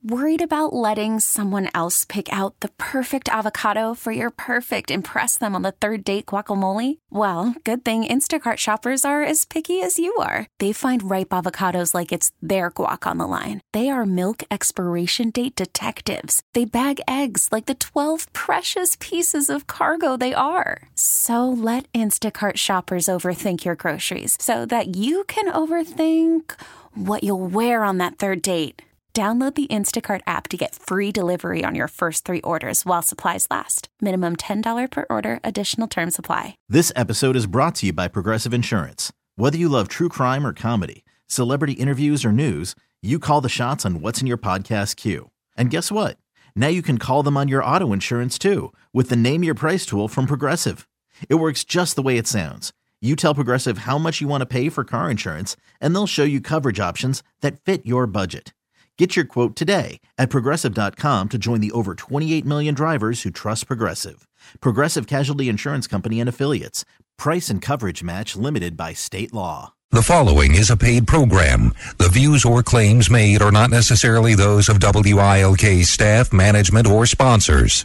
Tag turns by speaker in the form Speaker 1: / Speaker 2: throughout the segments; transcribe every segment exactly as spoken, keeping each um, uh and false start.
Speaker 1: Worried about letting someone else pick out the perfect avocado for your perfect impress them on the third date guacamole? Well, good thing Instacart shoppers are as picky as you are. They find ripe avocados like it's their guac on the line. They are milk expiration date detectives. They bag eggs like the twelve precious pieces of cargo they are. So let Instacart shoppers overthink your groceries so that you can overthink what you'll wear on that third date. Download the Instacart app to get free delivery on your first three orders while supplies last. Minimum ten dollars per order. Additional terms apply.
Speaker 2: This episode is brought to you by Progressive Insurance. Whether you love true crime or comedy, celebrity interviews or news, you call the shots on what's in your podcast queue. And guess what? Now you can call them on your auto insurance too with the Name Your Price tool from Progressive. It works just the way it sounds. You tell Progressive how much you want to pay for car insurance, and they'll show you coverage options that fit your budget. Get your quote today at Progressive dot com to join the over twenty-eight million drivers who trust Progressive. Progressive Casualty Insurance Company and Affiliates. Price and coverage match limited by state law.
Speaker 3: The following is a paid program. The views or claims made are not necessarily those of W I L K staff, management, or sponsors.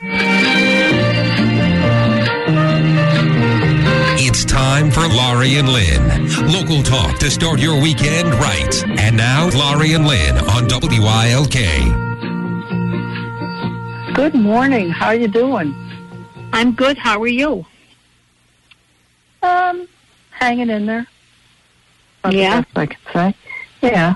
Speaker 3: It's time for Laurie and Lynn. Local talk to start your weekend right. And now, Laurie and Lynn on W I L K.
Speaker 4: Good morning. How are you doing?
Speaker 5: I'm good. How are you?
Speaker 4: Um, hanging in there. That's
Speaker 5: yeah.
Speaker 4: the best I can say. Yeah.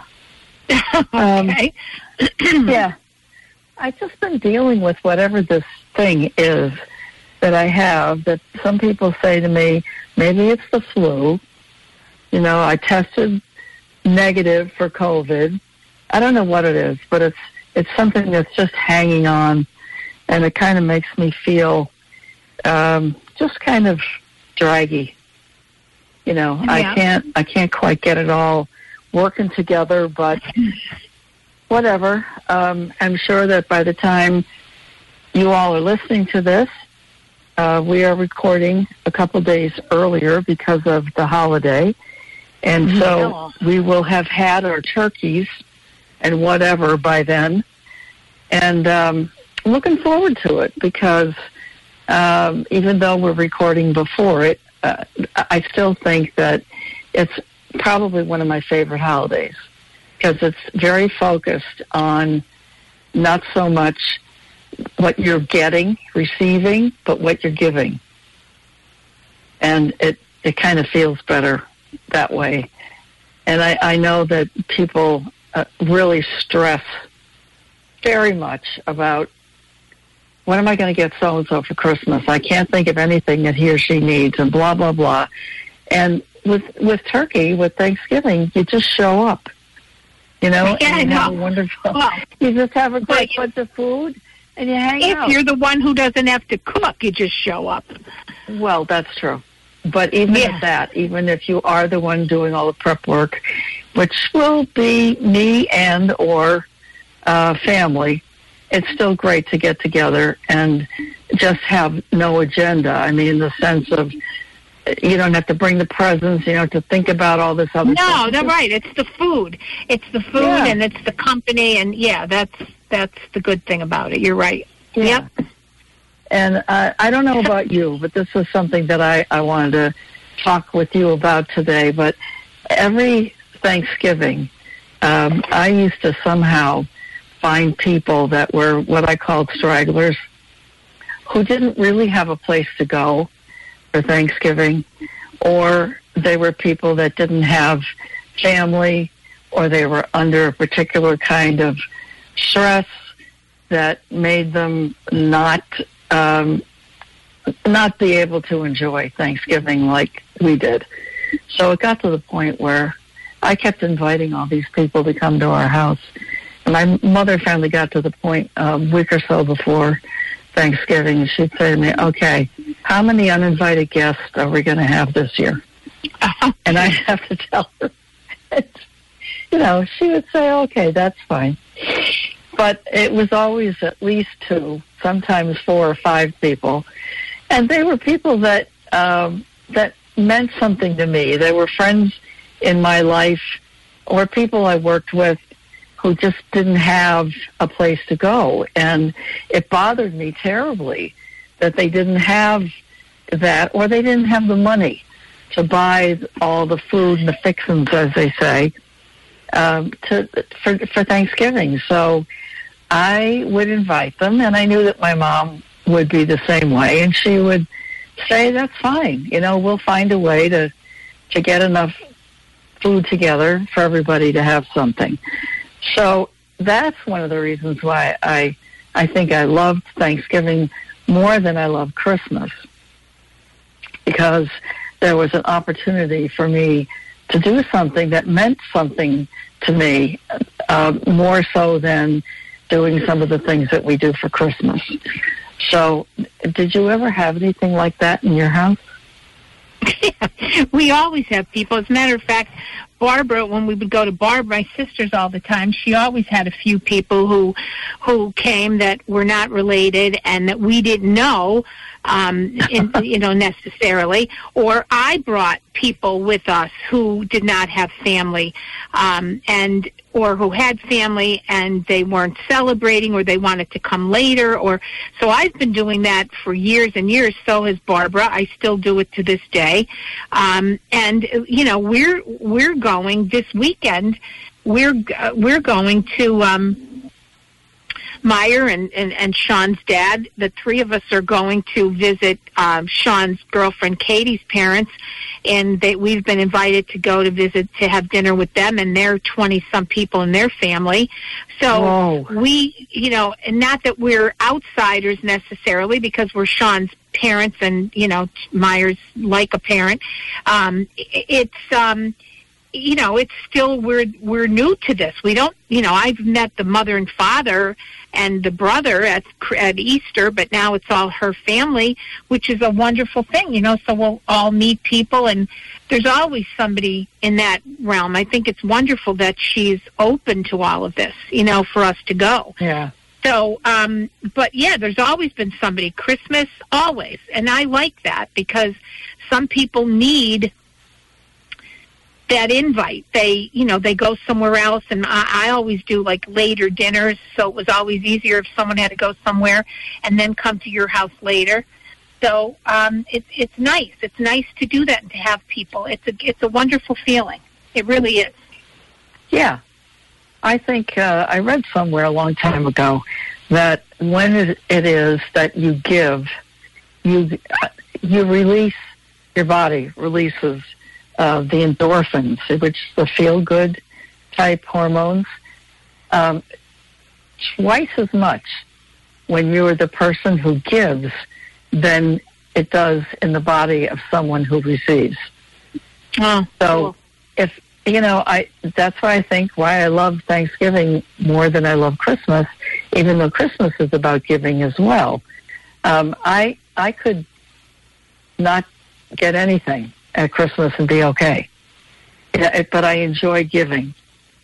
Speaker 5: okay.
Speaker 4: Um, yeah. I've just been dealing with whatever this thing is that I have, that some people say to me, maybe it's the flu. You know, I tested negative for COVID. I don't know what it is, but it's it's something that's just hanging on, and it kind of makes me feel um, just kind of draggy. You know,
Speaker 5: yeah.
Speaker 4: I can't I can't quite get it all working together, but whatever. Um, I'm sure that by the time you all are listening to this, Uh, we are recording a couple days earlier because of the holiday, and so
Speaker 5: yeah.
Speaker 4: we will have had our turkeys and whatever by then, and um, looking forward to it because um, even though we're recording before it, uh, I still think that it's probably one of my favorite holidays because it's very focused on not so much what you're getting, receiving, but what you're giving. And it, it kind of feels better that way. And I, I know that people uh, really stress very much about, what am I going to get so-and-so for Christmas? I can't think of anything that he or she needs, and blah, blah, blah. And with with turkey, with Thanksgiving, you just show up. You know,
Speaker 5: yeah,
Speaker 4: and you
Speaker 5: I
Speaker 4: have
Speaker 5: know.
Speaker 4: a wonderful,
Speaker 5: well,
Speaker 4: you just have a great
Speaker 5: but,
Speaker 4: bunch of food. And you hang
Speaker 5: if
Speaker 4: out.
Speaker 5: you're the one who doesn't have to cook, you just show up.
Speaker 4: Well, that's true. But even
Speaker 5: yeah.
Speaker 4: at that, even if you are the one doing all the prep work, which will be me and or uh, family, it's still great to get together and just have no agenda. I mean, in the sense of you don't have to bring the presents, you don't have to think about all this other
Speaker 5: no,
Speaker 4: stuff.
Speaker 5: No, right. It's the food. It's the food
Speaker 4: yeah.
Speaker 5: and it's the company, and yeah, that's that's the good thing about it. You're right.
Speaker 4: Yeah.
Speaker 5: Yep.
Speaker 4: And uh, I don't know about you, but this is something that I, I wanted to talk with you about today. But every Thanksgiving, um, I used to somehow find people that were what I called stragglers who didn't really have a place to go for Thanksgiving, or they were people that didn't have family, or they were under a particular kind of stress that made them not um, not be able to enjoy Thanksgiving like we did. So it got to the point where I kept inviting all these people to come to our house. And my mother finally got to the point a week or so before Thanksgiving, and she'd say to me, okay, how many uninvited guests are we going to have this year? And I'd have to tell her. You know, she would say, okay, that's fine. But it was always at least two, sometimes four or five people. And they were people that um, that meant something to me. They were friends in my life or people I worked with who just didn't have a place to go. And it bothered me terribly that they didn't have that, or they didn't have the money to buy all the food and the fixins, as they say, um, to for, for Thanksgiving. So I would invite them, and I knew that my mom would be the same way, and she would say, that's fine. You know, we'll find a way to, to get enough food together for everybody to have something. So that's one of the reasons why I I think I loved Thanksgiving more than I love Christmas, because there was an opportunity for me to do something that meant something to me, uh, more so than doing some of the things that we do for Christmas. So did you ever have anything like that in your house?
Speaker 5: Yeah, we always have people. As a matter of fact, Barbara, when we would go to Barbara, my sisters all the time, she always had a few people who who came that were not related and that we didn't know, um, in, you know, necessarily. Or I brought people with us who did not have family, um, and or who had family and they weren't celebrating, or they wanted to come later. Or so I've been doing that for years and years. So has Barbara. I still do it to this day. Um, and you know, we're we're going this weekend. We're uh, we're going to um, Meyer and, and and Sean's dad. The three of us are going to visit um, Sean's girlfriend Katie's parents, and they, we've been invited to go to visit, to have dinner with them and their twenty-some people in their family. So
Speaker 4: Whoa. we,
Speaker 5: you know, and not that we're outsiders necessarily, because we're Sean's parents and, you know, Meyer's like a parent. Um, it's, um, you know, it's still, we're, we're new to this. We don't, you know, I've met the mother and father and the brother at at Easter, but now it's all her family, which is a wonderful thing, you know, so we'll all meet people, and there's always somebody in that realm. I think it's wonderful that she's open to all of this, you know, for us to go.
Speaker 4: Yeah.
Speaker 5: So, um, but yeah, there's always been somebody. Christmas, always. And I like that, because some people need that invite. They, you know, they go somewhere else, and I, I always do like later dinners, so it was always easier if someone had to go somewhere and then come to your house later. So um, it's it's nice. It's nice to do that and to have people. It's a it's a wonderful feeling. It really is.
Speaker 4: Yeah, I think uh, I read somewhere a long time ago that when it, it is that you give, you uh, you release, your body releases Uh, the endorphins, which is the feel-good type hormones, um, twice as much when you're the person who gives than it does in the body of someone who receives.
Speaker 5: Oh,
Speaker 4: so
Speaker 5: cool.
Speaker 4: if, you know, I that's why I think why I love Thanksgiving more than I love Christmas, even though Christmas is about giving as well. Um, I I could not get anything at Christmas and be okay. Yeah, but I enjoy giving.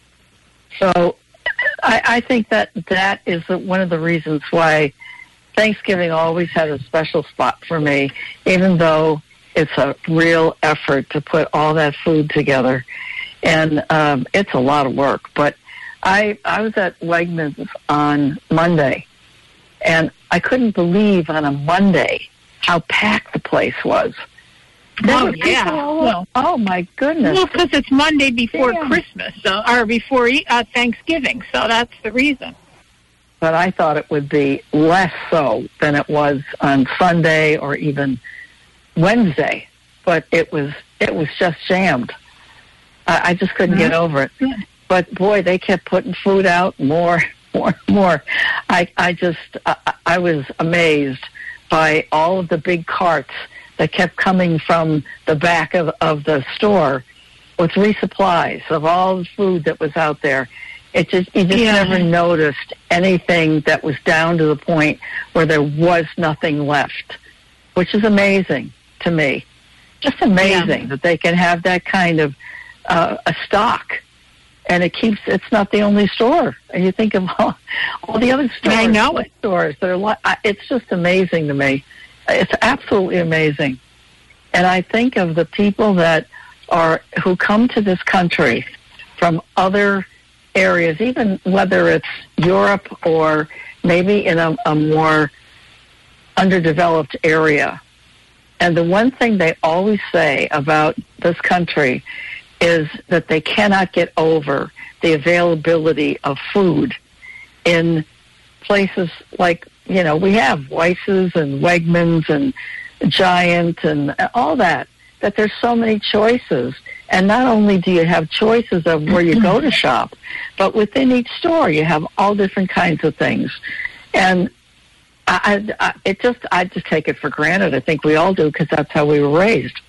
Speaker 4: So I, I think that that is one of the reasons why Thanksgiving always had a special spot for me, even though it's a real effort to put all that food together. And um, it's a lot of work. But I, I was at Wegmans on Monday, and I couldn't believe on a Monday how packed the place was.
Speaker 5: Oh, yeah.
Speaker 4: Well, oh, my goodness.
Speaker 5: Well, because it's Monday before
Speaker 4: Damn.
Speaker 5: Christmas, so, or before uh, Thanksgiving, so that's the reason.
Speaker 4: But I thought it would be less so than it was on Sunday or even Wednesday. But it was it was just jammed. I, I just couldn't mm-hmm. get over it. Yeah. But, boy, they kept putting food out more, more, more. I, I just, I, I was amazed by all of the big carts that kept coming from the back of, of the store with resupplies of all the food that was out there. It just you just yeah. never noticed anything that was down to the point where there was nothing left, which is amazing to me. Just amazing yeah. that they can have that kind of uh, a stock, and it keeps. It's not the only store, and you think of all, all the other stores.
Speaker 5: I know it.
Speaker 4: Stores that are. Like, it's just amazing to me. It's absolutely amazing. And I think of the people that are who come to this country from other areas, even whether it's Europe or maybe in a, a more underdeveloped area. And the one thing they always say about this country is that they cannot get over the availability of food in places like, you know, we have Weiss's and Wegmans and Giant and all that, that there's so many choices. And not only do you have choices of where you go to shop, but within each store you have all different kinds of things. And I, I, it just, I just take it for granted. I think we all do because that's how we were raised.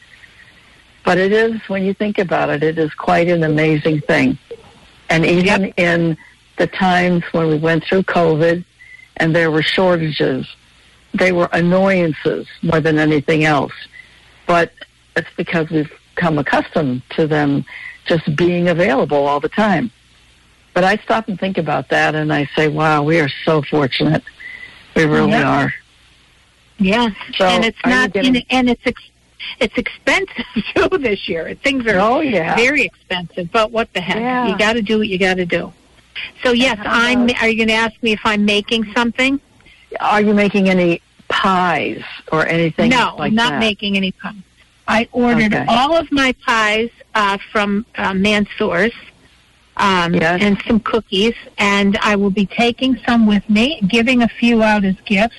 Speaker 4: But it is, when you think about it, it is quite an amazing thing. And even yep. in the times when we went through COVID and there were shortages, they were annoyances more than anything else. But it's because we've become accustomed to them just being available all the time. But I stop and think about that and I say, wow, we are so fortunate. We really
Speaker 5: yeah.
Speaker 4: are.
Speaker 5: Yeah,
Speaker 4: so
Speaker 5: and it's not,
Speaker 4: getting...
Speaker 5: and it's ex- it's expensive too this year. Things are
Speaker 4: oh, yeah.
Speaker 5: very expensive. But what the heck?
Speaker 4: Yeah.
Speaker 5: You got to do what you got to do. So yes, I'm. Are you going to ask me if I'm making something?
Speaker 4: Are you making any pies or anything?
Speaker 5: No,
Speaker 4: like
Speaker 5: I'm not
Speaker 4: that?
Speaker 5: making any pies. I ordered
Speaker 4: okay.
Speaker 5: all of my pies uh, from uh, Mansour's. Um,
Speaker 4: yes.
Speaker 5: and some cookies, and I will be taking some with me, giving a few out as gifts,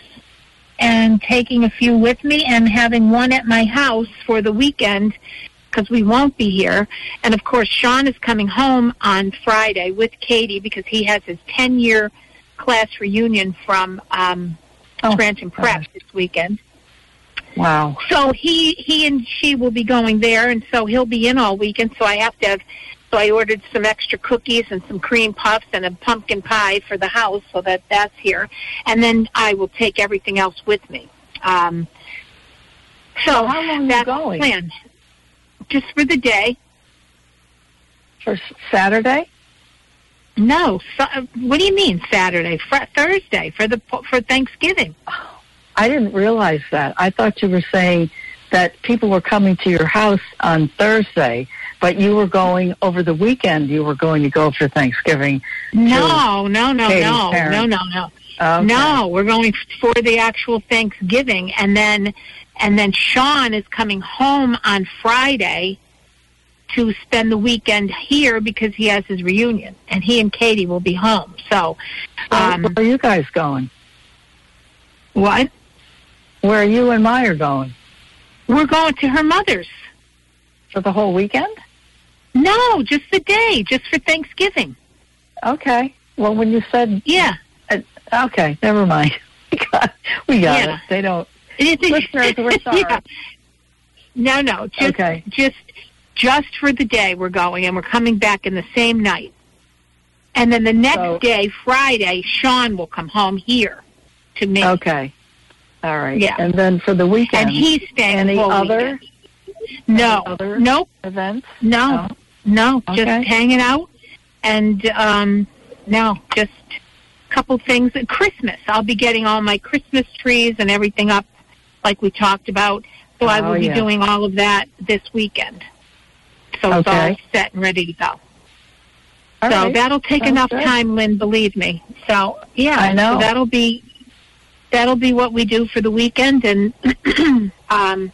Speaker 5: and taking a few with me, and having one at my house for the weekend, because we won't be here. And, of course, Sean is coming home on Friday with Katie, because he has his ten-year class reunion from um,
Speaker 4: oh,
Speaker 5: Scranton Prep
Speaker 4: gosh.
Speaker 5: this weekend.
Speaker 4: Wow.
Speaker 5: So he, he and she will be going there, and so he'll be in all weekend, so I have to have... So I ordered some extra cookies and some cream puffs and a pumpkin pie for the house, so that that's here. And then I will take everything else with me. Um, so,
Speaker 4: so how long
Speaker 5: that's
Speaker 4: are you going?
Speaker 5: The plan. Just for the day.
Speaker 4: For Saturday?
Speaker 5: No. So, what do you mean Saturday? Fr- Thursday for the for Thanksgiving.
Speaker 4: Oh, I didn't realize that. I thought you were saying that people were coming to your house on Thursday. But you were going over the weekend. You were going to go for Thanksgiving.
Speaker 5: No, no, no,
Speaker 4: Katie's
Speaker 5: no,
Speaker 4: parents.
Speaker 5: no, no, no.
Speaker 4: Okay.
Speaker 5: No, we're going for the actual Thanksgiving, and then and then Sean is coming home on Friday to spend the weekend here because he has his reunion, and he and Katie will be home. So, um,
Speaker 4: where are you guys going?
Speaker 5: What?
Speaker 4: Where are you and Meyer going?
Speaker 5: We're going to her mother's.
Speaker 4: For the whole weekend?
Speaker 5: No, just the day, just for Thanksgiving.
Speaker 4: Okay. Well, when you said...
Speaker 5: Yeah.
Speaker 4: Uh, okay, never mind. we got, we got
Speaker 5: yeah.
Speaker 4: it. They don't...
Speaker 5: It is,
Speaker 4: Listeners, we're sorry.
Speaker 5: Yeah. No, no. Just,
Speaker 4: okay.
Speaker 5: Just, just for the day we're going, and we're coming back in the same night. And then the next
Speaker 4: so,
Speaker 5: day, Friday, Sean will come home here to me.
Speaker 4: Okay. All right.
Speaker 5: Yeah.
Speaker 4: And then for the weekend...
Speaker 5: And he's staying
Speaker 4: any
Speaker 5: the whole
Speaker 4: other...
Speaker 5: weekend. No,
Speaker 4: Any other
Speaker 5: nope,
Speaker 4: events?
Speaker 5: no,
Speaker 4: no,
Speaker 5: no
Speaker 4: okay.
Speaker 5: just hanging out, and um, no, just a couple things. At Christmas, I'll be getting all my Christmas trees and everything up, like we talked about. So I will
Speaker 4: oh,
Speaker 5: be
Speaker 4: yeah.
Speaker 5: doing all of that this weekend. So it's
Speaker 4: okay.
Speaker 5: all set and ready to go.
Speaker 4: All
Speaker 5: so
Speaker 4: right.
Speaker 5: that'll take
Speaker 4: Sounds
Speaker 5: enough
Speaker 4: good.
Speaker 5: time, Lynn. Believe me. So yeah,
Speaker 4: I know.
Speaker 5: So that'll be that'll be what we do for the weekend, and um.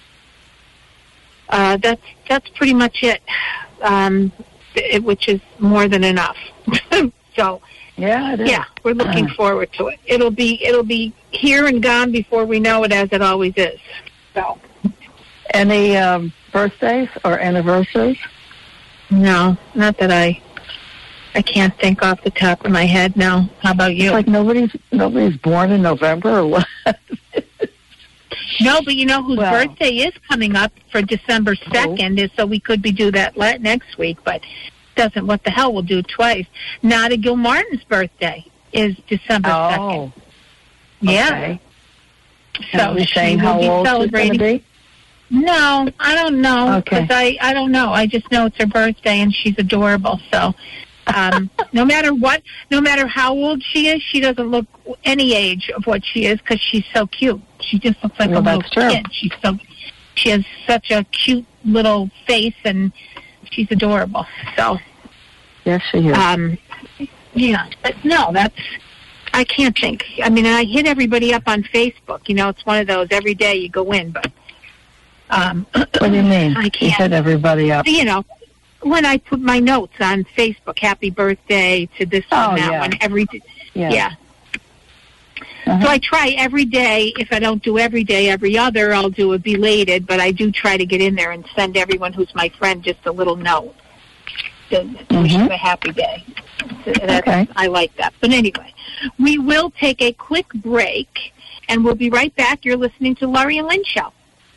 Speaker 5: Uh, that's that's pretty much it, um, it, which is more than enough. so,
Speaker 4: yeah, it is.
Speaker 5: yeah, we're looking
Speaker 4: uh,
Speaker 5: forward to it. It'll be it'll be here and gone before we know it, as it always is. So,
Speaker 4: any um, birthdays or anniversaries?
Speaker 5: no, not that I I can't think off the top of my head now. How about you?
Speaker 4: It's like nobody's nobody's born in November or what?
Speaker 5: No, but you know whose
Speaker 4: well,
Speaker 5: birthday is coming up for December second, is so we could be do that le- next week, but doesn't, what the hell, we'll do twice. Nada Gilmartin's birthday is December second.
Speaker 4: Oh,
Speaker 5: yeah.
Speaker 4: Okay.
Speaker 5: So
Speaker 4: she
Speaker 5: she
Speaker 4: how
Speaker 5: will be
Speaker 4: old
Speaker 5: celebrating.
Speaker 4: She's gonna be?
Speaker 5: No, I don't know, because
Speaker 4: Okay.
Speaker 5: I, I don't know. I just know it's her birthday, and she's adorable, so... Um, no matter what, no matter how old she is, she doesn't look any age of what she is because she's so cute. She just looks like
Speaker 4: well,
Speaker 5: a little
Speaker 4: that's true.
Speaker 5: kid. She's so, she has such a cute little face, and she's adorable. So,
Speaker 4: Yes, she is.
Speaker 5: um, Yeah, but no, that's, I can't think. I mean, I hit everybody up on Facebook. You know, it's one of those, every day you go in, but... Um,
Speaker 4: what do you mean?
Speaker 5: I can't.
Speaker 4: You hit everybody up?
Speaker 5: You know, when I put my notes on Facebook, happy birthday to this
Speaker 4: oh,
Speaker 5: one, that
Speaker 4: yeah.
Speaker 5: one, every...
Speaker 4: Yeah.
Speaker 5: yeah.
Speaker 4: Uh-huh.
Speaker 5: So I try every day. If I don't do every day, every other, I'll do a belated, but I do try to get in there and send everyone who's my friend just a little note to mm-hmm. wish them a happy day. That's,
Speaker 4: okay.
Speaker 5: I like that. But anyway, we will take a quick break, and we'll be right back. You're listening to Laurie and Lynn Show.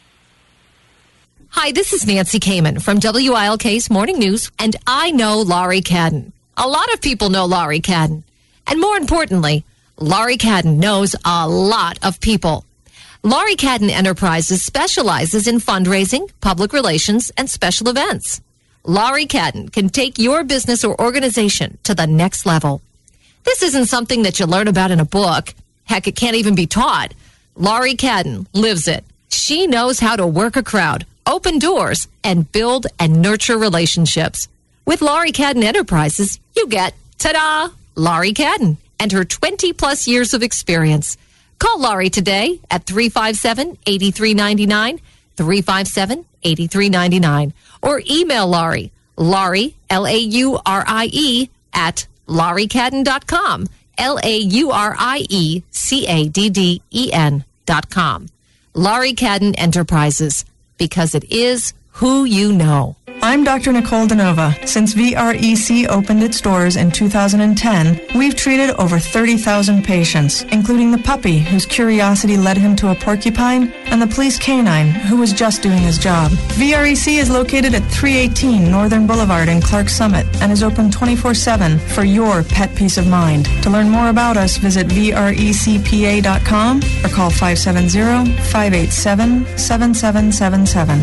Speaker 6: Hi, this is Nancy Kamen from W I L K's Morning News, and I know Laurie Cadden. A lot of people know Laurie Cadden. And more importantly, Laurie Cadden knows a lot of people. Laurie Cadden Enterprises specializes in fundraising, public relations, and special events. Laurie Cadden can take your business or organization to the next level. This isn't something that you learn about in a book. Heck, it can't even be taught. Laurie Cadden lives it. She knows how to work a crowd, open doors, and build and nurture relationships. With Laurie Cadden Enterprises, you get, ta-da, Laurie Cadden and her twenty-plus years of experience. Call Laurie today at three five seven, eight three nine nine, three five seven, eight three nine nine, or email Laurie, Laurie, L A U R I E, at laurie cadden dot com, L A U R I E C A D D E N dot com. Laurie Cadden Enterprises, because it is who you know.
Speaker 7: I'm Doctor Nicole DeNova. Since V R E C opened its doors in two thousand ten, we've treated over thirty thousand patients, including the puppy whose curiosity led him to a porcupine, and the police canine who was just doing his job. V R E C is located at three eighteen Northern Boulevard in Clark Summit and is open twenty-four seven for your pet peace of mind. To learn more about us, visit V R E C P A dot com or call five seven zero, five eight seven, seven seven seven seven.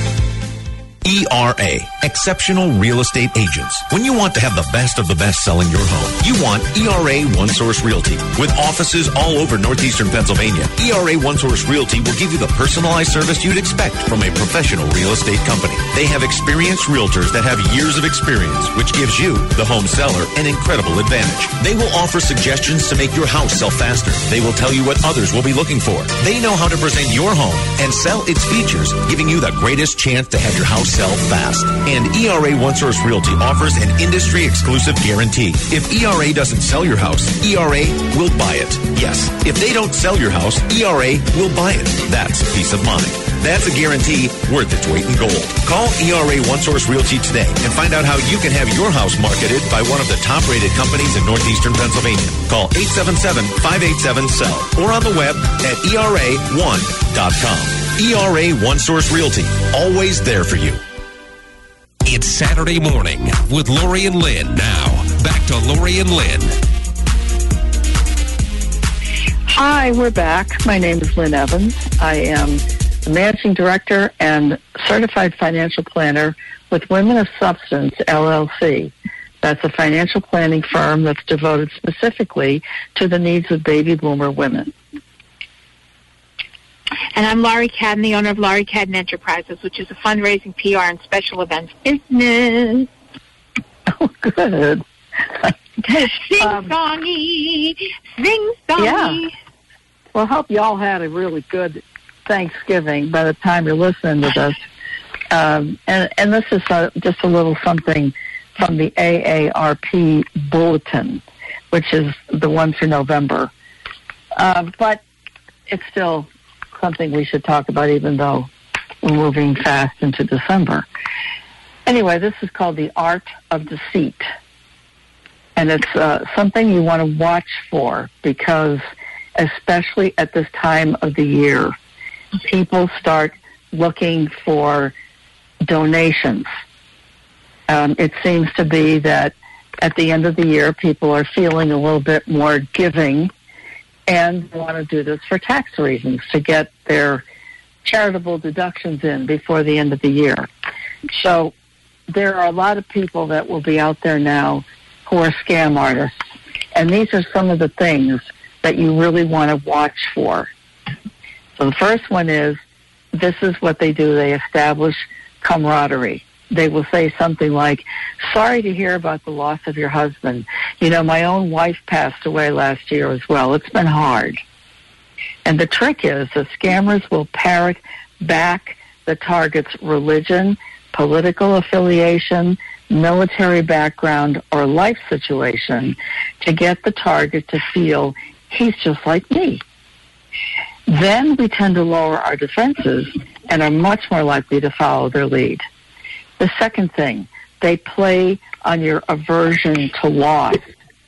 Speaker 8: E R A, Exceptional Real Estate Agents. When you want to have the best of the best selling your home, you want E R A One Source Realty. With offices all over northeastern Pennsylvania, E R A One Source Realty will give you the personalized service you'd expect from a professional real estate company. They have experienced realtors that have years of experience, which gives you, the home seller, an incredible advantage. They will offer suggestions to make your house sell faster. They will tell you what others will be looking for. They know how to present your home and sell its features, giving you the greatest chance to have your house sell fast. And E R A One Source Realty offers an industry-exclusive guarantee. If E R A doesn't sell your house, E R A will buy it. Yes, if they don't sell your house, E R A will buy it. That's peace of mind. That's a guarantee worth its weight in gold. Call E R A One Source Realty today and find out how you can have your house marketed by one of the top-rated companies in northeastern Pennsylvania. Call eight seven seven, five eight seven, S E L L or on the web at E R A one dot com. E R A One Source Realty, always there for you.
Speaker 3: It's Saturday morning with Laurie and Lynn. Now, back to Laurie and Lynn.
Speaker 4: Hi, we're back. My name is Lynn Evans. I am the Managing Director and Certified Financial Planner with Women of Substance, L L C. That's a financial planning firm that's devoted specifically to the needs of baby boomer women.
Speaker 5: And I'm Laurie Cadden, the owner of Laurie Cadden Enterprises, which is a fundraising, P R, and special events business.
Speaker 4: Oh, good.
Speaker 5: Sing-songy, sing-songy.
Speaker 4: Yeah. Well, I hope you all had a really good Thanksgiving by the time you're listening to this. Um, and, and this is a, just a little something from the A A R P Bulletin, which is the one for November. Uh, but it's still something we should talk about, even though we're moving fast into December. Anyway, this is called The Art of Deceit. And it's uh, something you want to watch for because, especially at this time of the year, people start looking for donations. Um, it seems to be that at the end of the year, people are feeling a little bit more giving and want to do this for tax reasons, to get their charitable deductions in before the end of the year. So there are a lot of people that will be out there now who are scam artists, and these are some of the things that you really want to watch for. So the first one is, this is what they do. They establish camaraderie. they will say something like, sorry to hear about the loss of your husband. You know, my own wife passed away last year as well. It's been hard. And the trick is the scammers will parrot back the target's religion, political affiliation, military background, or life situation to get the target to feel he's just like me. Then we tend to lower our defenses and are much more likely to follow their lead. The second thing, they play on your aversion to loss.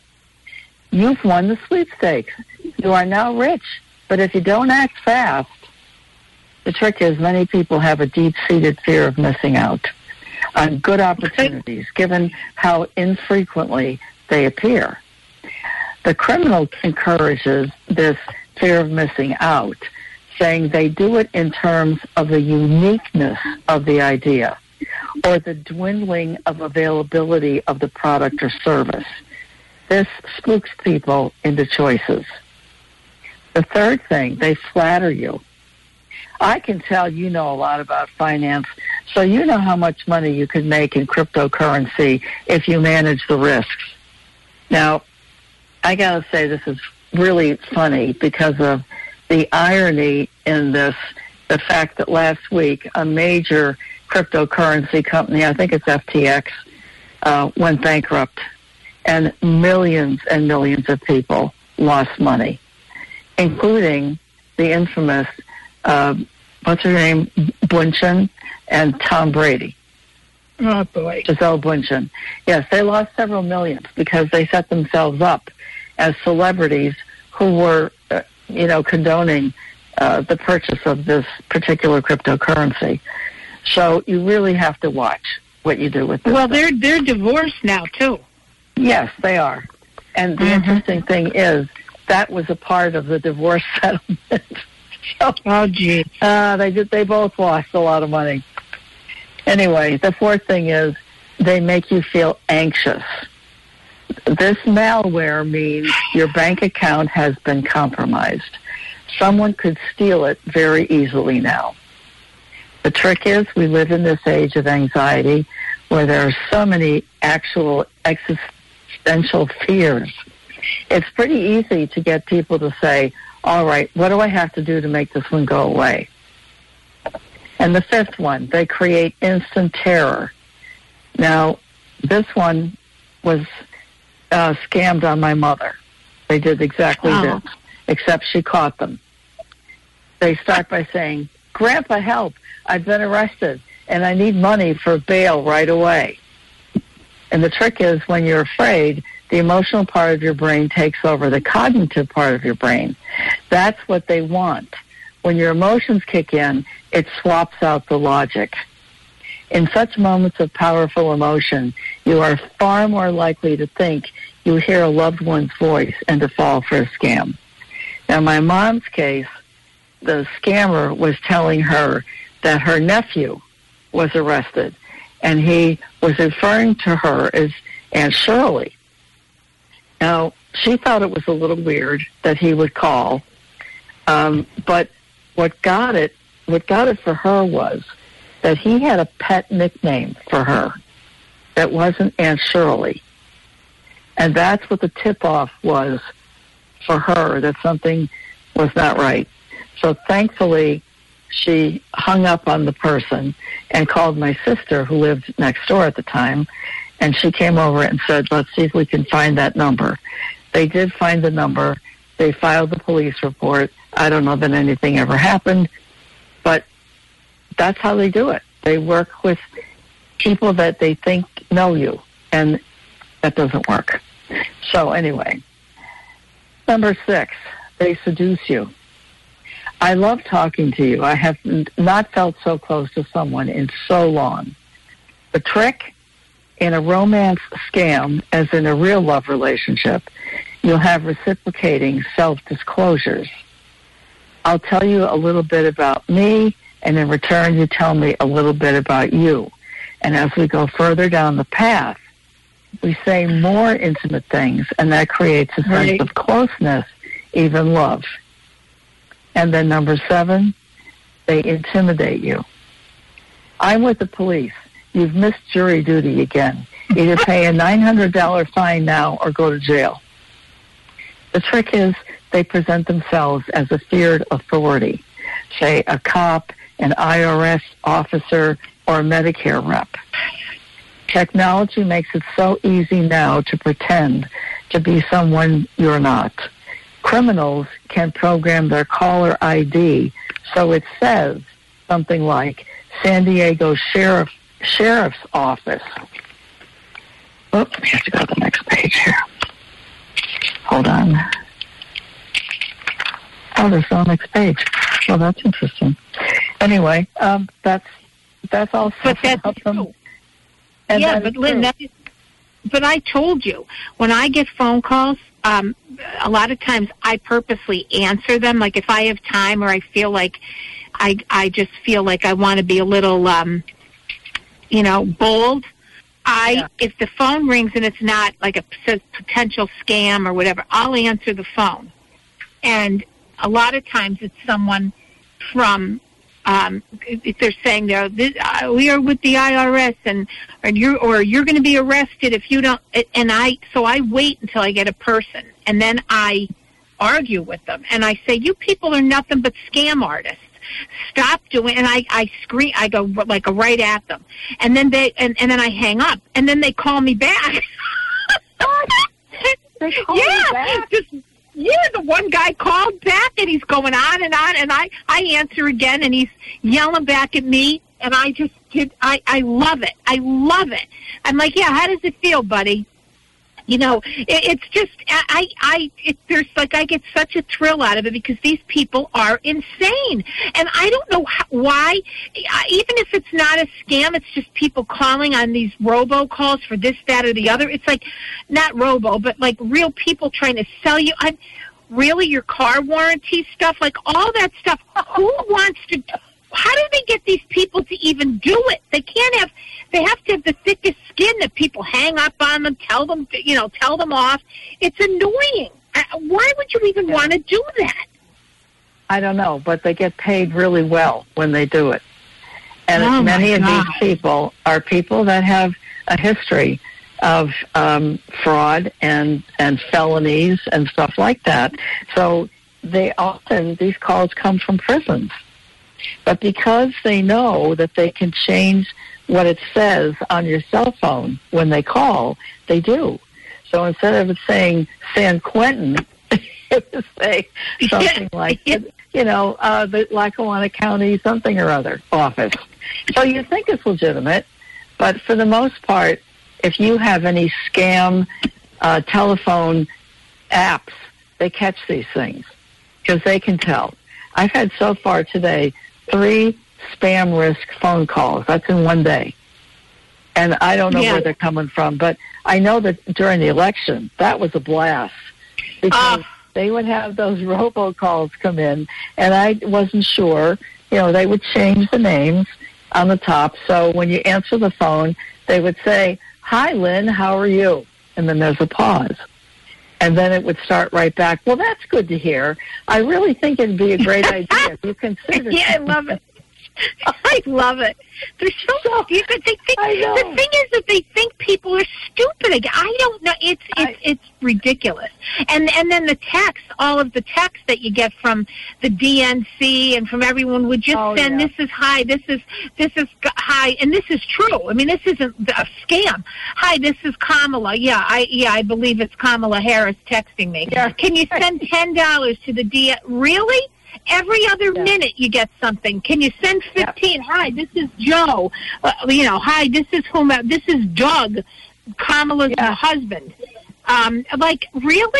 Speaker 4: You've won the sweepstakes. You are now rich. But if you don't act fast, the trick is many people have a deep-seated fear of missing out on good opportunities, given how infrequently they appear. The criminal encourages this fear of missing out, saying they do it in terms of the uniqueness of the idea or the dwindling of availability of the product or service. This spooks people into choices. The third thing, they flatter you. I can tell you know a lot about finance, so you know how much money you could make in cryptocurrency if you manage the risks. Now, I got to say this is really funny because of the irony in this, the fact that last week a major cryptocurrency company, I think it's F T X, uh, went bankrupt, and millions and millions of people lost money, including the infamous, uh, what's her name, Bundchen, and Tom Brady.
Speaker 5: Oh, boy.
Speaker 4: Gisele Bundchen. Yes, they lost several millions because they set themselves up as celebrities who were, uh, you know, condoning uh, the purchase of this particular cryptocurrency. So you really have to watch what you do with this.
Speaker 5: Well, they're they're divorced now, too.
Speaker 4: Yes, they are. And the mm-hmm. interesting thing is that was a part of the divorce settlement. so,
Speaker 5: oh, gee.
Speaker 4: Uh, they did. They both lost a lot of money. Anyway, the fourth thing is they make you feel anxious. This malware means your bank account has been compromised. Someone could steal it very easily now. The trick is we live in this age of anxiety where there are so many actual existential fears. It's pretty easy to get people to say, all right, what do I have to do to make this one go away? And the fifth one, they create instant terror. Now, this one was uh, scammed on my mother. They did exactly oh. this, except she caught them. They start by saying, Grandpa, help, I've been arrested, and I need money for bail right away. And the trick is when you're afraid, the emotional part of your brain takes over the cognitive part of your brain. That's what they want. When your emotions kick in, it swaps out the logic. In such moments of powerful emotion, you are far more likely to think you hear a loved one's voice and to fall for a scam. Now, in my mom's case, the scammer was telling her that her nephew was arrested, and he was referring to her as Aunt Shirley. Now, she thought it was a little weird that he would call, um, but what got it, what got it for her was that he had a pet nickname for her that wasn't Aunt Shirley. And that's what the tip-off was for her, that something was not right. So thankfully, she hung up on the person and called my sister, who lived next door at the time, and she came over and said, let's see if we can find that number. They did find the number. They filed the police report. I don't know that anything ever happened, but that's how they do it. They work with people that they think know you, and that doesn't work. So anyway, number six, they seduce you. I love talking to you. I have not felt so close to someone in so long. The trick in a romance scam, as in a real love relationship, you'll have reciprocating self-disclosures. I'll tell you a little bit about me, and in return, you tell me a little bit about you. And as we go further down the path, we say more intimate things, and that creates a sense right. of closeness, even love. And then number seven, they intimidate you. I'm with the police. you've missed jury duty again. Either pay a nine hundred dollars fine now or go to jail. The trick is they present themselves as a feared authority, say a cop, an I R S officer, or a Medicare rep. Technology makes it so easy now to pretend to be someone you're not. Criminals can program their caller I D so it says something like San Diego Sheriff Sheriff's Office. Oops, I have to go to the next page here. Hold on. Oh, there's no next page. Well, that's interesting. Anyway, um, that's that's all.
Speaker 5: But that's true. And yeah, that but Lynn, that is, but I told you, when I get phone calls, um, a lot of times I purposely answer them. Like if I have time or I feel like I, I just feel like I want to be a little, um, you know, bold. I, yeah. If the phone rings and it's not like a says potential scam or whatever, I'll answer the phone. And a lot of times it's someone from, um, if they're saying they're, this, uh, we are with the I R S and, or you're, or you're going to be arrested if you don't, and I, so I wait until I get a person and then I argue with them and I say, you people are nothing but scam artists. Stop doing, and I, I scream, I go like right at them, and then they, and, and then I hang up, and then they call me back.
Speaker 4: They call
Speaker 5: yeah,
Speaker 4: you back?
Speaker 5: Just, yeah, the one guy called back, and he's going on and on, and I, I answer again, and he's yelling back at me, and I just did, I, I love it, I love it. I'm like, yeah, how does it feel, buddy? You know, it, it's just, I, I, it, there's like, I get such a thrill out of it because these people are insane. And I don't know how, why, even if it's not a scam, it's just people calling on these robocalls for this, that, or the other. It's like, not robo, but like real people trying to sell you. I'm, really, your car warranty stuff, like all that stuff. Who wants to, how do they get these people to even do it? They can't have, they have to have the thickest skin that people hang up on them, tell them, you know, tell them off. It's annoying. Why would you even yeah. want to do that?
Speaker 4: I don't know, but they get paid really well when they do it. And
Speaker 5: oh
Speaker 4: many of
Speaker 5: God.
Speaker 4: these people are people that have a history of um, fraud and, and felonies and stuff like that. So they often, these calls come from prisons. But because they know that they can change what it says on your cell phone when they call, they do. So instead of it saying San Quentin, it would say something like, you know, uh, the Lackawanna County something or other office. So you think it's legitimate, but for the most part, if you have any scam uh, telephone apps, they catch these things because they can tell. I've had so far today three spam risk phone calls. That's in one day. And I don't know yeah. where they're coming from, but I know that during the election, that was a blast because uh, they would have those robocalls come in, and I wasn't sure. You know, they would change the names on the top. So when you answer the phone, they would say, "Hi, Lynn, how are you?" And then there's a pause. And then it would start right back. Well, that's good to hear. I really think it'd be a great idea if you consider.
Speaker 5: Yeah, I love it. I love it. They're so, so stupid. They think,
Speaker 4: I know.
Speaker 5: The thing is that they think people are stupid again. I don't know. It's it's I, it's ridiculous. And and then the text, all of the text that you get from the D N C and from everyone would just
Speaker 4: oh,
Speaker 5: send,
Speaker 4: yeah.
Speaker 5: "This is hi. This is this is hi," and this is true. I mean, this isn't a scam. "Hi, this is Kamala. Yeah, I yeah, I believe it's Kamala Harris texting me.
Speaker 4: Yeah.
Speaker 5: Can you send ten dollars to the D N C? Really? Every other yeah. minute you get something. Can you send fifteen? Yeah. Hi, this is Joe. Uh, you know, hi, this is whom. This is Doug, Kamala's yeah. husband. Um, like, really?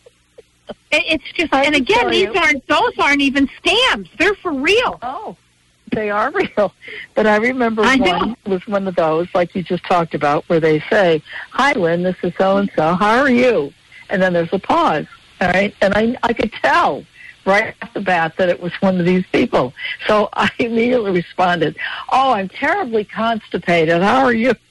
Speaker 5: It's just, I and again, these you. aren't, those aren't even scams. They're for real.
Speaker 4: Oh, they are real. But I remember I one know. was one of those, like you just talked about, where they say, "Hi, Lynn, this is so-and-so. How are you?" And then there's a pause, all right? And I, I could tell right off the bat that it was one of these people. So I immediately responded, "Oh, I'm terribly constipated. How are you?"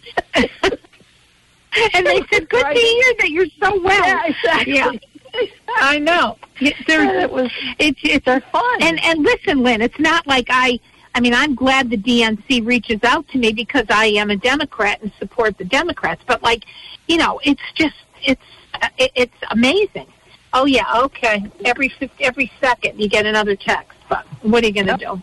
Speaker 5: And they said, "Good right. to hear that you're so well."
Speaker 4: Yeah, exactly.
Speaker 5: Yeah. I know. It was,
Speaker 4: it's, it's
Speaker 5: they're fun. And, and listen, Lynn, it's not like I, I mean, I'm glad the D N C reaches out to me because I am a Democrat and support the Democrats. But, like, you know, it's just, it's it, it's amazing. Oh, yeah, okay. Every every second you get another text. But what are you going to
Speaker 4: Yep.
Speaker 5: do?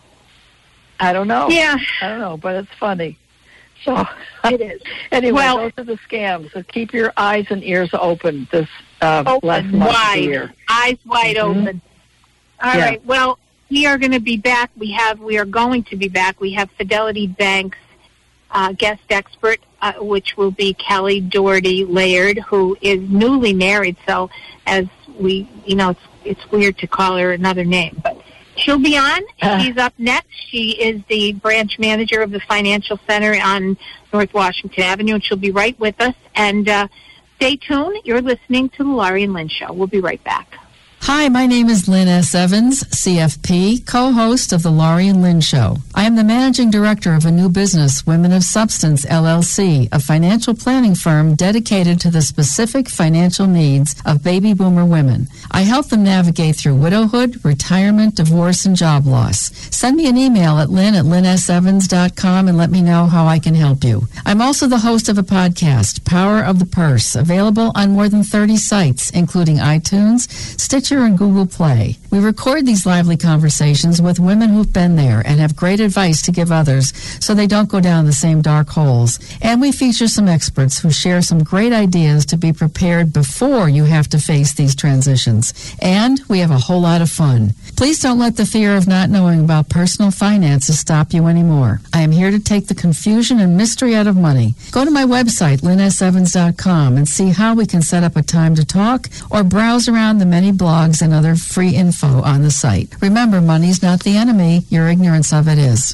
Speaker 4: I don't know.
Speaker 5: Yeah.
Speaker 4: I don't know, but it's funny. So
Speaker 5: It is.
Speaker 4: anyway,
Speaker 5: Well-
Speaker 4: those are the scams. So keep your eyes and ears open this uh,
Speaker 5: Open
Speaker 4: last month of the
Speaker 5: wide,
Speaker 4: year.
Speaker 5: eyes wide
Speaker 4: Mhm.
Speaker 5: open. All
Speaker 4: Yeah.
Speaker 5: right. Well, we are going to be back. We have. We are going to be back. We have Fidelity Bank's uh, guest expert, uh, which will be Kelly Doherty Laird, who is newly married. So, as we, you know, it's it's weird to call her another name, but she'll be on.
Speaker 4: Uh.
Speaker 5: She's up next. She is the branch manager of the Financial Center on North Washington Avenue, and she'll be right with us. And uh, stay tuned. You're listening to the Laurie and Lynn Show. We'll be right back.
Speaker 9: Hi, my name is Lynn S. Evans, C F P, co-host of The Laurie and Lynn Show. I am the managing director of a new business, Women of Substance, L L C, a financial planning firm dedicated to the specific financial needs of baby boomer women. I help them navigate through widowhood, retirement, divorce, and job loss. Send me an email at lynn at lynn s evans dot com and let me know how I can help you. I'm also the host of a podcast, Power of the Purse, available on more than thirty sites, including iTunes, Stitcher, and Google Play. We record these lively conversations with women who've been there and have great advice to give others so they don't go down the same dark holes. And we feature some experts who share some great ideas to be prepared before you have to face these transitions. And we have a whole lot of fun. Please don't let the fear of not knowing about personal finances stop you anymore. I am here to take the confusion and mystery out of money. Go to my website, lynn s evans dot com, and see how we can set up a time to talk or browse around the many blogs and other free info on the site. Remember, money's not the enemy. Your ignorance of it is.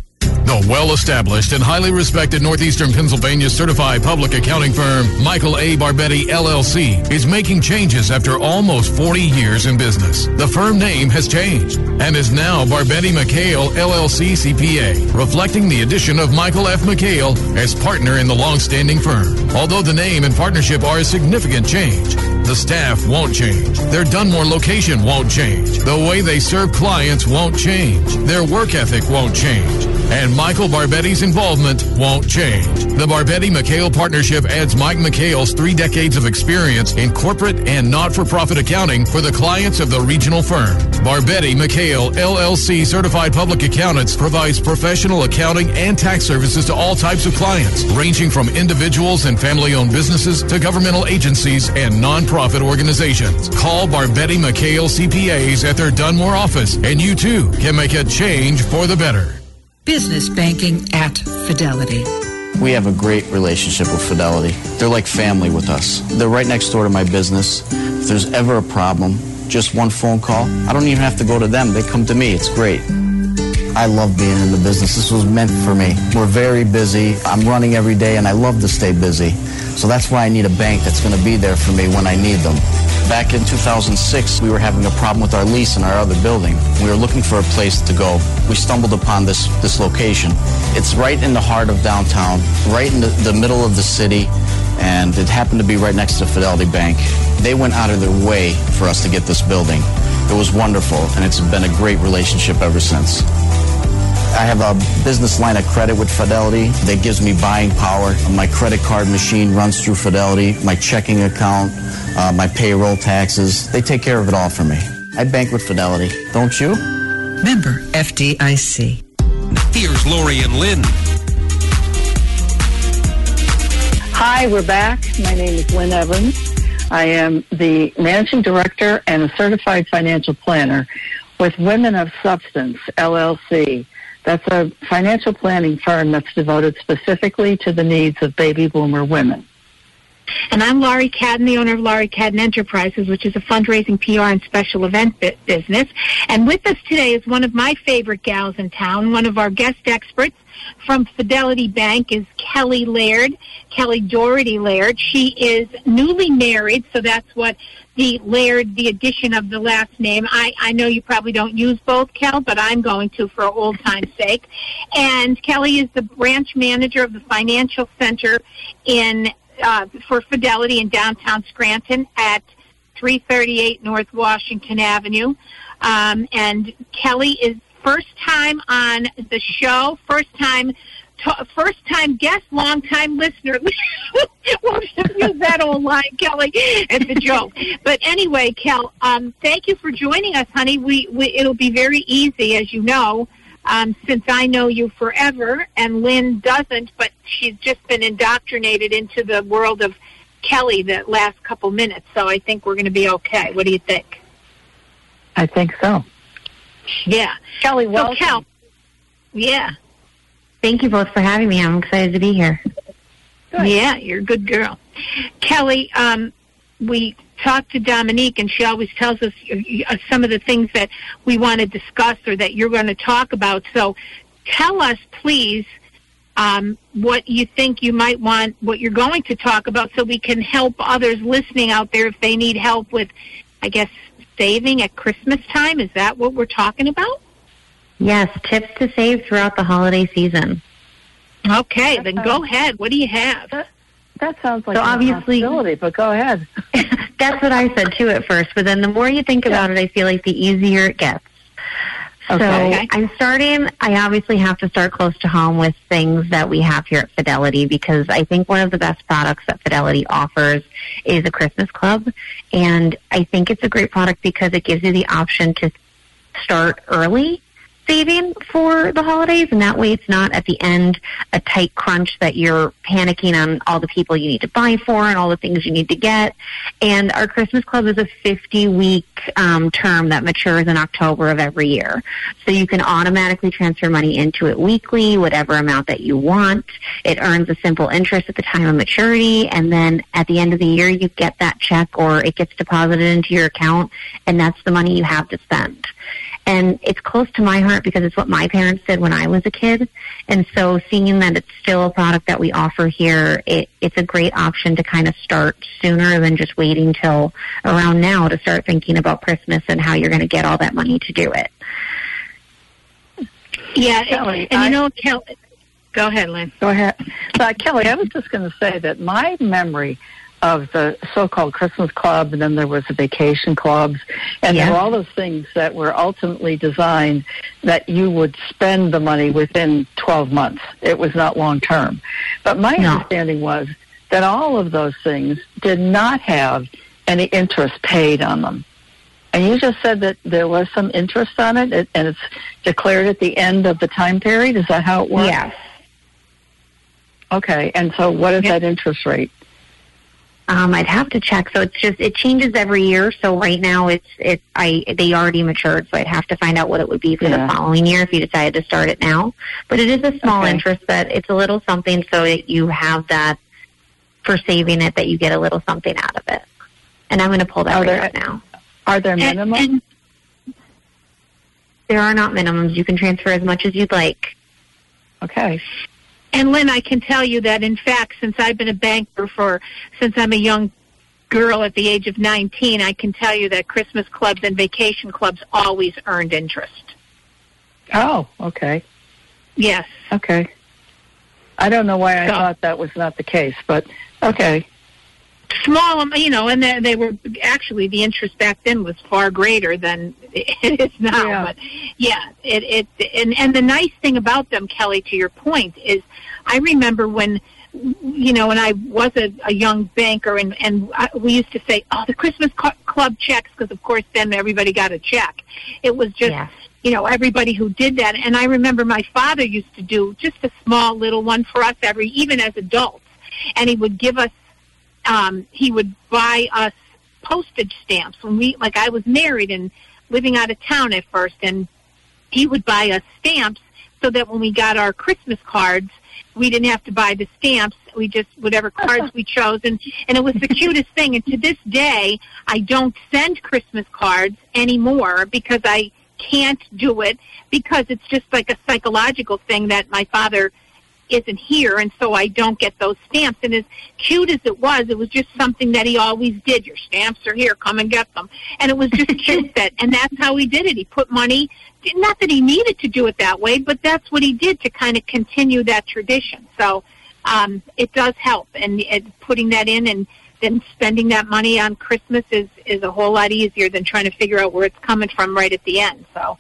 Speaker 10: The well-established and highly respected Northeastern Pennsylvania certified public accounting firm Michael A. Barbetti, L L C, is making changes after almost forty years in business. The firm name has changed and is now Barbetti McHale, L L C C P A, reflecting the addition of Michael F. McHale as partner in the long-standing firm. Although the name and partnership are a significant change, the staff won't change. Their Dunmore location won't change. The way they serve clients won't change. Their work ethic won't change. And Michael Barbetti's involvement won't change. The Barbetti-McHale partnership adds Mike McHale's three decades of experience in corporate and not-for-profit accounting for the clients of the regional firm. Barbetti-McHale, L L C certified public accountants provides professional accounting and tax services to all types of clients, ranging from individuals and family-owned businesses to governmental agencies and non-profit organizations. Call Barbetti-McHale C P As at their Dunmore office, and you too can make a change for the better.
Speaker 11: Business banking at Fidelity.
Speaker 12: We have a great relationship with Fidelity. They're like family with us. They're right next door to my business. If there's ever a problem, just one phone call, I don't even have to go to them. They come to me. It's great. I love being in the business. This was meant for me. We're very busy. I'm running every day, and I love to stay busy. So that's why I need a bank that's going to be there for me when I need them. Back in two thousand six, we were having a problem with our lease in our other building. We were looking for a place to go. We stumbled upon this, this location. It's right in the heart of downtown, right in the, the middle of the city, and it happened to be right next to Fidelity Bank. They went out of their way for us to get this building. It was wonderful, and it's been a great relationship ever since. I have a business line of credit with Fidelity that gives me buying power. My credit card machine runs through Fidelity, my checking account, uh, my payroll taxes. They take care of it all for me. I bank with Fidelity. Don't you?
Speaker 11: Member F D I C.
Speaker 3: Here's Laurie and Lynn.
Speaker 4: Hi, we're back. My name is Lynn Evans. I am the managing director and a certified financial planner with Women of Substance, L L C. That's a financial planning firm that's devoted specifically to the needs of baby boomer women.
Speaker 5: And I'm Laurie Cadden, the owner of Laurie Cadden Enterprises, which is a fundraising P R and special event bi- business. And with us today is one of my favorite gals in town. One of our guest experts from Fidelity Bank is Kelly Laird, Kelly Doherty Laird. She is newly married, so that's what the Laird, the addition of the last name. I, I know you probably don't use both, Kel, but I'm going to for old time's sake. And Kelly is the branch manager of the Financial Center in Uh, for Fidelity in downtown Scranton at three thirty-eight North Washington Avenue. Um, and Kelly is first time on the show, first time to, first time guest, long time listener. We'll just use that old line, Kelly. It's a joke. But anyway, Kel, um, thank you for joining us, honey. We, we it'll be very easy, as you know, um, since I know you forever, and Lynn doesn't, but she's just been indoctrinated into the world of Kelly the last couple minutes, so I think we're going to be okay. What do you think?
Speaker 4: I think so.
Speaker 5: Yeah.
Speaker 4: Kelly, welcome.
Speaker 5: So, Kel, yeah.
Speaker 13: Thank you both for having me. I'm excited to be here.
Speaker 5: Good. Yeah, you're a good girl. Kelly, um, we talked to Dominique, and she always tells us uh, some of the things that we want to discuss or that you're going to talk about. So tell us, please, um, what you think you might want, what you're going to talk about, so we can help others listening out there if they need help with, I guess, saving at Christmas time. Is that what we're talking about?
Speaker 13: Yes, tips to save throughout the holiday season.
Speaker 5: Okay,
Speaker 13: that
Speaker 5: then
Speaker 13: sounds,
Speaker 5: go ahead. What do you have?
Speaker 4: That, that sounds like
Speaker 13: so
Speaker 4: an
Speaker 13: obviously,
Speaker 4: possibility, but go ahead.
Speaker 13: That's what I said too at first, but then the more you think about yeah. it, I feel like the easier it gets. Okay. So I'm starting, I obviously have to start close to home with things that we have here at Fidelity, because I think one of the best products that Fidelity offers is a Christmas Club. And I think it's a great product because it gives you the option to start early saving for the holidays, and that way it's not at the end a tight crunch that you're panicking on all the people you need to buy for and all the things you need to get. And our Christmas Club is a fifty-week um, term that matures in October of every year. So you can automatically transfer money into it weekly, whatever amount that you want. It earns a simple interest at the time of maturity, and then at the end of the year you get that check, or it gets deposited into your account, and that's the money you have to spend. And it's close to my heart because it's what my parents did when I was a kid. And so seeing that it's still a product that we offer here, it, it's a great option to kind of start sooner than just waiting till around now to start thinking about Christmas and how you're going to get all that money to do it.
Speaker 5: Yeah, Kelly, and, and you know, Kelly, go ahead, Lynn.
Speaker 4: Go ahead. Uh, Kelly, I was just going to say that my memory of the so-called Christmas Club, and then there was the vacation clubs, and yeah. there were all those things that were ultimately designed that you would spend the money within twelve months. It was not long-term. But my no. understanding was that all of those things did not have any interest paid on them. And you just said that there was some interest on it, and it's declared at the end of the time period. Is that how it works?
Speaker 13: Yes.
Speaker 4: Okay, and so what is yep. that interest rate?
Speaker 13: Um, I'd have to check. So it's just, it changes every year. So right now it's, it, I, they already matured. So I'd have to find out what it would be for yeah. the following year if you decided to start it now. But it is a small okay. interest that it's a little something so that you have that for saving it, that you get a little something out of it. And I'm going to pull that right there, up now.
Speaker 4: Are there minimums?
Speaker 13: And, and there are not minimums. You can transfer as much as you'd like.
Speaker 4: Okay.
Speaker 5: And Lynn, I can tell you that, in fact, since I've been a banker for, since I'm a young girl at the age of nineteen, I can tell you that Christmas clubs and vacation clubs always earned interest.
Speaker 4: Oh, okay.
Speaker 5: Yes.
Speaker 4: Okay. I don't know why I
Speaker 5: so,
Speaker 4: thought that was not the case, but okay.
Speaker 5: Small, you know, and they, they were, actually, the interest back then was far greater than it is now. Yeah. But, yeah, it, it and, and the nice thing about them, Kelly, to your point, is I remember when, you know, when I was a, a young banker, and, and I, we used to say, oh, the Christmas club checks, because, of course, then everybody got a check. It was just, yeah. you know, everybody who did that. And I remember my father used to do just a small little one for us every, even as adults. And he would give us, um, he would buy us postage stamps when we, like I was married and living out of town at first, and he would buy us stamps so that when we got our Christmas cards, we didn't have to buy the stamps. We just, whatever cards we chose, and, and it was the cutest thing. And to this day, I don't send Christmas cards anymore because I can't do it, because it's just like a psychological thing that my father isn't here, and so I don't get those stamps. And as cute as it was, it was just something that he always did. Your stamps are here, come and get them. And it was just cute that, and that's how he did it. He put money, not that he needed to do it that way, but that's what he did to kind of continue that tradition. So um, it does help, and it, putting that in and then spending that money on Christmas is, is a whole lot easier than trying to figure out where it's coming from right at the end. So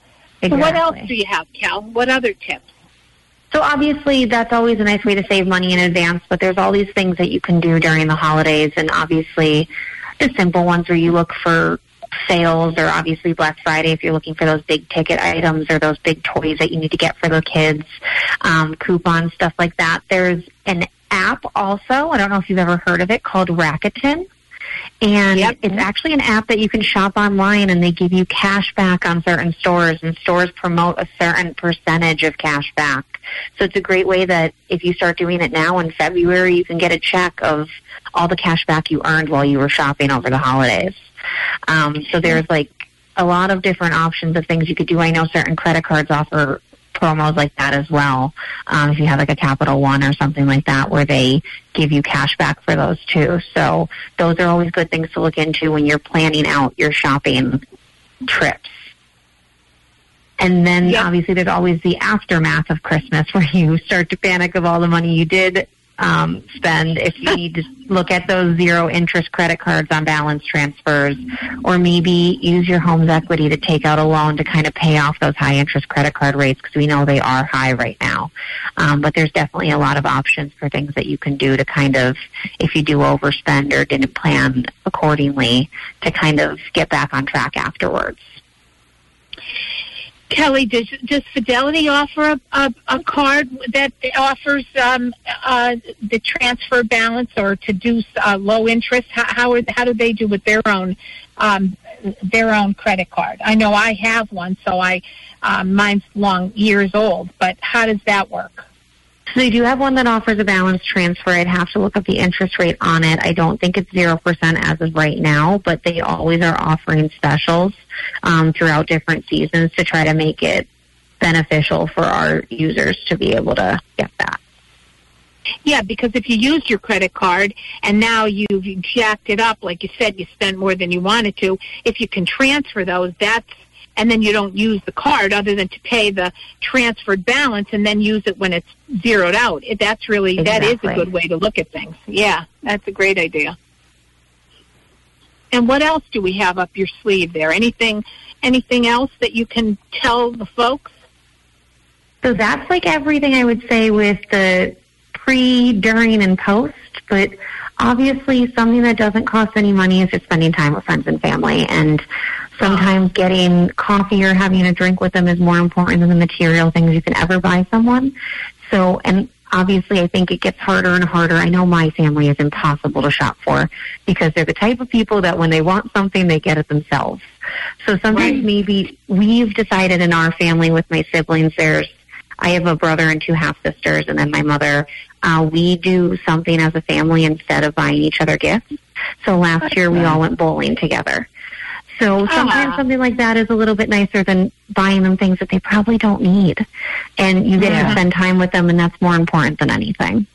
Speaker 13: Exactly.
Speaker 5: What else do you have, Cal? What other tips?
Speaker 13: So obviously that's always a nice way to save money in advance, but there's all these things that you can do during the holidays, and obviously the simple ones where you look for sales, or obviously Black Friday if you're looking for those big ticket items or those big toys that you need to get for the kids, um, coupons, stuff like that. There's an app also, I don't know if you've ever heard of it, called Rakuten. And yep. It's actually an app that you can shop online, and they give you cash back on certain stores, and stores promote a certain percentage of cash back. So it's a great way that if you start doing it now in February, you can get a check of all the cash back you earned while you were shopping over the holidays. Um, so there's like a lot of different options of things you could do. I know certain credit cards offer promos like that as well. Um, if you have like a Capital One or something like that, where they give you cash back for those too. So those are always good things to look into when you're planning out your shopping trips. And then yep. obviously there's always the aftermath of Christmas, where you start to panic of all the money you did um, spend. If you need to look at those zero interest credit cards on balance transfers, or maybe use your home's equity to take out a loan to kind of pay off those high interest credit card rates, because we know they are high right now. Um, but there's definitely a lot of options for things that you can do to kind of, if you do overspend or didn't plan accordingly, to kind of get back on track afterwards.
Speaker 5: Kelly, does does Fidelity offer a, a, a card that offers um, uh, the transfer balance, or to do uh, low interest? How how, are, how do they do with their own um, their own credit card? I know I have one, so I um, mine's long years old. But how does that work?
Speaker 13: So they do have one that offers a balance transfer. I'd have to look up the interest rate on it. I don't think it's zero percent as of right now, but they always are offering specials um, throughout different seasons to try to make it beneficial for our users to be able to get that.
Speaker 5: Yeah, because if you used your credit card and now you've jacked it up, like you said, you spent more than you wanted to, if you can transfer those, that's and then you don't use the card other than to pay the transferred balance and then use it when it's zeroed out. That's really, exactly. That is a good way to look at things. Yeah, that's a great idea. And what else do we have up your sleeve there? Anything, anything else that you can tell the folks?
Speaker 13: So that's like everything I would say with the pre, during, and post, but obviously something that doesn't cost any money is just spending time with friends and family, and sometimes getting coffee or having a drink with them is more important than the material things you can ever buy someone. So, and obviously I think it gets harder and harder. I know my family is impossible to shop for, because they're the type of people that when they want something, they get it themselves. So sometimes right. maybe we've decided in our family with my siblings, there's, I have a brother and two half-sisters, and then my mother, uh, we do something as a family instead of buying each other gifts. So last That's year we nice. all went bowling together. So sometimes uh, something like that is a little bit nicer than buying them things that they probably don't need. And you get yeah. to spend time with them, and that's more important than anything.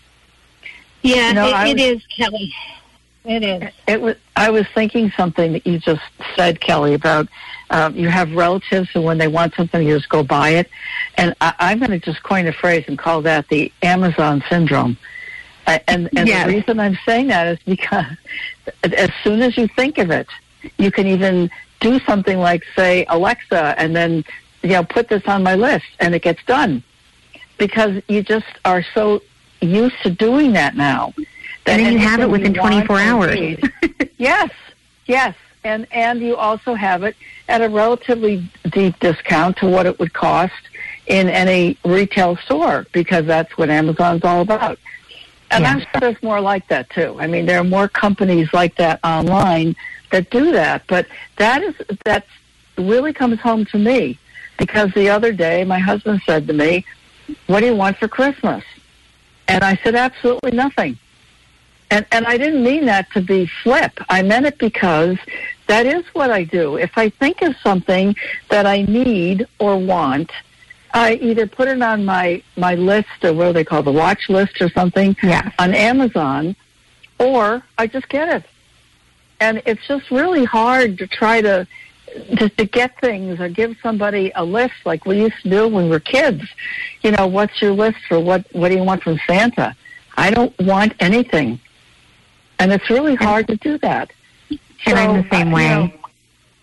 Speaker 5: Yeah,
Speaker 4: you know,
Speaker 5: it,
Speaker 4: was,
Speaker 5: it is, Kelly. It is.
Speaker 4: It was. I was thinking something that you just said, Kelly, about um, you have relatives who when they want something, you just go buy it. And I, I'm going to just coin a phrase and call that the Amazon syndrome. Uh, and and yes. the reason I'm saying that is because as soon as you think of it, you can even do something like, say, Alexa, and then, you know, put this on my list, and it gets done. Because you just are so used to doing that now.
Speaker 13: That and then you have it within twenty-four hours.
Speaker 4: Yes, yes. And, and you also have it at a relatively deep discount to what it would cost in any retail store, because that's what Amazon's all about. And yes. I'm sure there's more like that, too. I mean, there are more companies like that online that do that, but that is that really comes home to me, because the other day my husband said to me, "What do you want for Christmas?" And I said, "Absolutely nothing." And and I didn't mean that to be flip. I meant it because that is what I do. If I think of something that I need or want, I either put it on my, my list, or what do they call the watch list or something,
Speaker 13: yeah.
Speaker 4: on Amazon, or I just get it. And it's just really hard to try to, to to get things or give somebody a list like we used to do when we were kids. You know, what's your list for what, what do you want from Santa? I don't want anything. And it's really hard to do that.
Speaker 13: And so, I'm the same way.
Speaker 4: You know,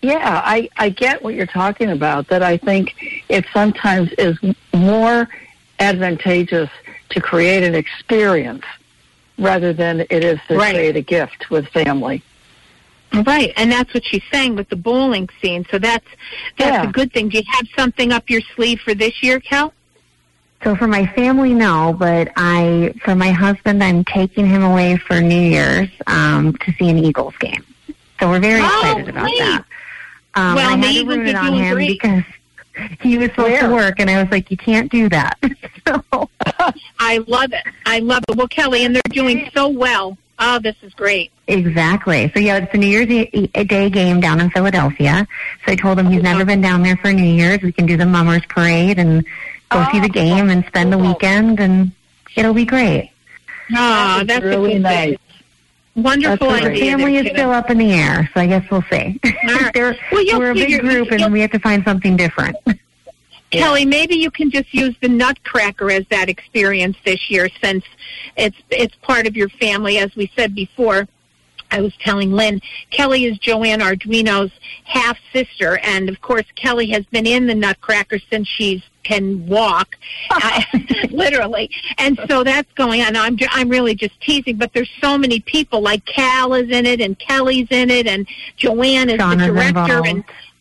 Speaker 4: Yeah, I, I get what you're talking about, that I think it sometimes is more advantageous to create an experience rather than it is to right. create a gift with family.
Speaker 5: Right, and that's what she's saying with the bowling scene. So that's that's yeah. a good thing. Do you have something up your sleeve for this year, Kel?
Speaker 13: So for my family, no, but I, for my husband, I'm taking him away for New Year's um, to see an Eagles game. So we're very
Speaker 5: oh,
Speaker 13: excited about
Speaker 5: great.
Speaker 13: that. Um,
Speaker 5: well,
Speaker 13: I had
Speaker 5: the
Speaker 13: to
Speaker 5: Eagles
Speaker 13: ruin it
Speaker 5: are
Speaker 13: on
Speaker 5: doing
Speaker 13: him
Speaker 5: great.
Speaker 13: because he was supposed
Speaker 5: Where?
Speaker 13: to work, and I was like, you can't do that. so.
Speaker 5: I love it. I love it. Well, Kelly, and they're doing so well. Oh, this is great.
Speaker 13: Exactly. So, yeah, it's a New Year's Day game down in Philadelphia. So I told him he's never been down there for New Year's. We can do the Mummers Parade and go oh, see the game and spend the weekend, and it'll be great.
Speaker 5: Oh, that's, that's
Speaker 4: really
Speaker 5: a
Speaker 4: nice.
Speaker 5: Thing. Wonderful
Speaker 13: idea. The family is still up in the air, so I guess we'll see. Right. well, we're a big group, and we have to find something different.
Speaker 5: Kelly, maybe you can just use the Nutcracker as that experience this year, since it's it's part of your family. As we said before, I was telling Lynn, Kelly is Joanne Arduino's half-sister, and, of course, Kelly has been in the Nutcracker since she can walk, uh, literally. And so that's going on. I'm I'm really just teasing, but there's so many people, like Cal is in it, and Kelly's in it, and Joanne is
Speaker 13: Sean
Speaker 5: the
Speaker 13: is
Speaker 5: director.
Speaker 13: involved.
Speaker 5: And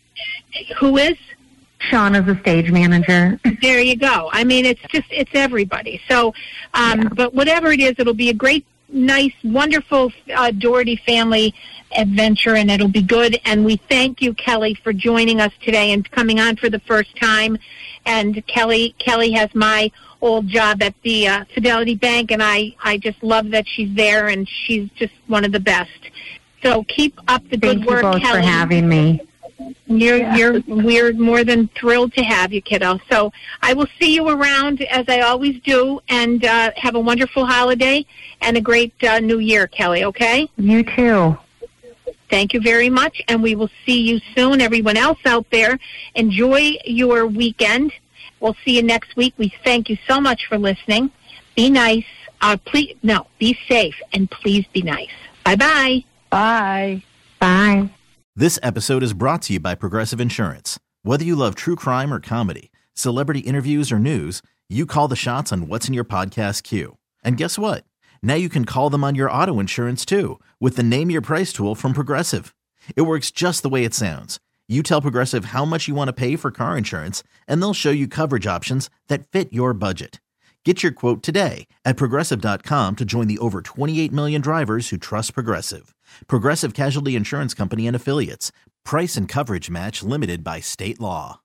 Speaker 5: who is?
Speaker 13: Sean is the stage manager.
Speaker 5: There you go. I mean, it's just, it's everybody. So, um, yeah. but whatever it is, it'll be a great, nice, wonderful uh, Doherty family adventure, and it'll be good. And we thank you, Kelly, for joining us today and coming on for the first time. And Kelly, Kelly has my old job at the uh, Fidelity Bank, and I, I just love that she's there, and she's just one of the best. So keep up the
Speaker 13: Thank
Speaker 5: good work,
Speaker 13: Kelly. Thank you both for having me.
Speaker 5: You're,
Speaker 4: yeah.
Speaker 5: you're, we're more than thrilled to have you, kiddo. So I will see you around, as I always do, and uh, have a wonderful holiday and a great uh, new year, Kelly, okay?
Speaker 13: You too.
Speaker 5: Thank you very much, and we will see you soon. Everyone else out there, enjoy your weekend. We'll see you next week. We thank you so much for listening. Be nice. Uh, please, no, be safe, and please be nice. Bye-bye.
Speaker 4: Bye.
Speaker 13: Bye.
Speaker 2: This episode is brought to you by Progressive Insurance. Whether you love true crime or comedy, celebrity interviews or news, you call the shots on what's in your podcast queue. And guess what? Now you can call them on your auto insurance too, with the Name Your Price tool from Progressive. It works just the way it sounds. You tell Progressive how much you want to pay for car insurance, and they'll show you coverage options that fit your budget. Get your quote today at Progressive dot com to join the over twenty-eight million drivers who trust Progressive. Progressive Casualty Insurance Company and Affiliates. Price and coverage match limited by state law.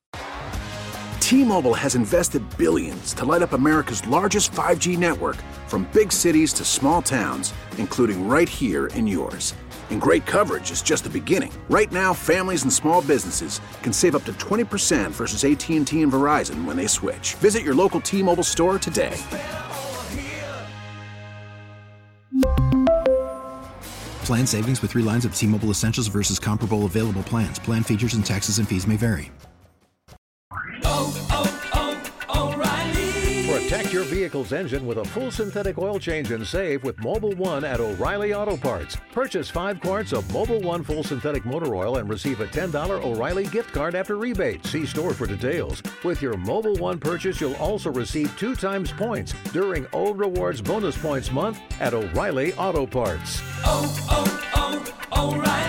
Speaker 14: T-Mobile has invested billions to light up America's largest five G network, from big cities to small towns, including right here in yours. And great coverage is just the beginning. Right now, families and small businesses can save up to twenty percent versus A T and T and Verizon when they switch. Visit your local T-Mobile store today.
Speaker 15: Plan savings with three lines of T-Mobile Essentials versus comparable available plans. Plan features and taxes and fees may vary.
Speaker 16: Oh, oh, oh, O'Reilly. Protect your vehicle's engine with a full synthetic oil change and save with Mobil one at O'Reilly Auto Parts. Purchase five quarts of Mobil one full synthetic motor oil and receive a ten dollars O'Reilly gift card after rebate. See store for details. With your Mobil one purchase, you'll also receive two times points during O Rewards Bonus Points Month at O'Reilly Auto Parts.
Speaker 17: Oh, oh, oh, O'Reilly.